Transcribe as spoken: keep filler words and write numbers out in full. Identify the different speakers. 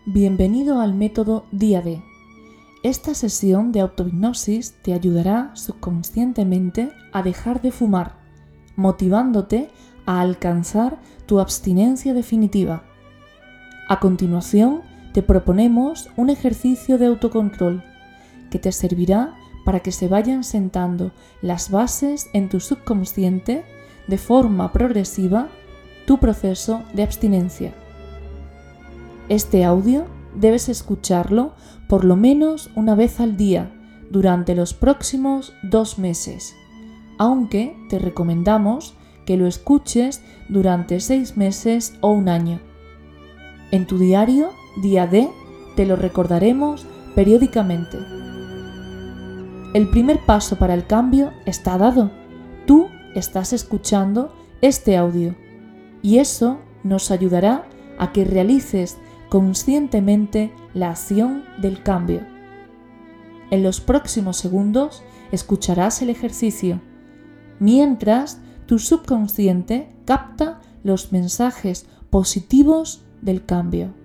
Speaker 1: Bienvenido al método Día D. Esta sesión de autohipnosis te ayudará subconscientemente a dejar de fumar, motivándote a alcanzar tu abstinencia definitiva. A continuación, te proponemos un ejercicio de autocontrol que te servirá para que se vayan sentando las bases en tu subconsciente de forma progresiva tu proceso de abstinencia. Este audio debes escucharlo por lo menos una vez al día durante los próximos dos meses, aunque te recomendamos que lo escuches durante seis meses o un año. En tu diario, Día D, te lo recordaremos periódicamente. El primer paso para el cambio está dado. Tú estás escuchando este audio y eso nos ayudará a que realices conscientemente la acción del cambio. En los próximos segundos escucharás el ejercicio, mientras tu subconsciente capta los mensajes positivos del cambio.